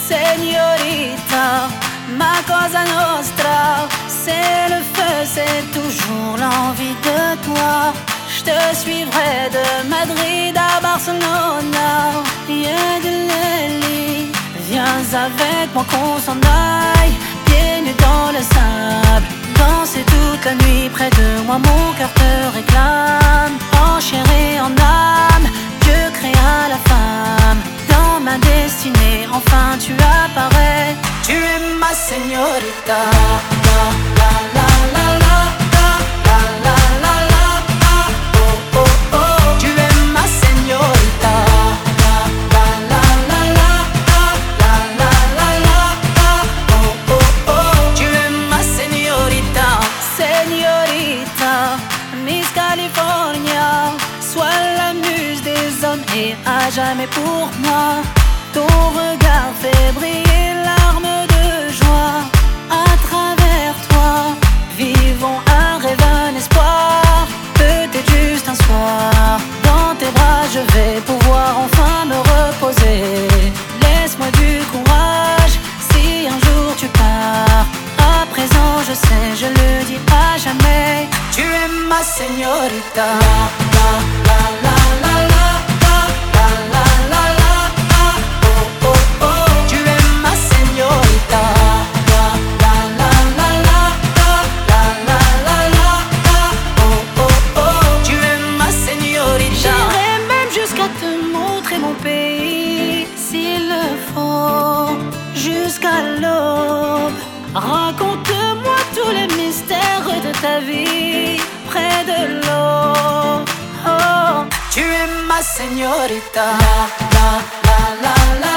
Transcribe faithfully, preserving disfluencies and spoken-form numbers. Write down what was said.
Señorita, ma cosa nostra, c'est le feu, c'est toujours l'envie de toi. Je te suivrai de Madrid à Barcelona. Yedeleli, viens avec moi qu'on s'en aille, pieds nus dans le sable, danser toute la nuit près de moi, mon cœur te réclame. En chair et en âme, Dieu créa la femme. Dans ma destinée, enfin tu apparais. Tu es ma señorita. La, la, la, la, la, la, la, la, la, la, oh, oh, oh. Tu es ma señorita. La, la, la, la, la, la, la, la, la, la, oh, oh, oh. Tu es ma señorita. Señorita, Miss California, sois la muse des hommes et à jamais pour moi. Ton regard fait briller l'arme de joie. À travers toi, vivons un rêve, un espoir. Peut-être juste un soir, dans tes bras je vais pouvoir enfin me reposer. Laisse-moi du courage, si un jour tu pars. À présent je sais, je le dis à jamais. Tu es ma señorita. La, la, la, la, la, la, la, la, la, la, la, oh, oh, oh. Tu es ma señorita. La, la, la, la, la, la, la, la, la, la, la, oh, oh, oh. Tu es ma señorita. J'irai même jusqu'à te montrer mon pays, s'il le faut, jusqu'à l'aube. Raconte-moi tous les mystères de ta vie près de l'eau. Oh, tu es ma señorita. La, la, la, la, la.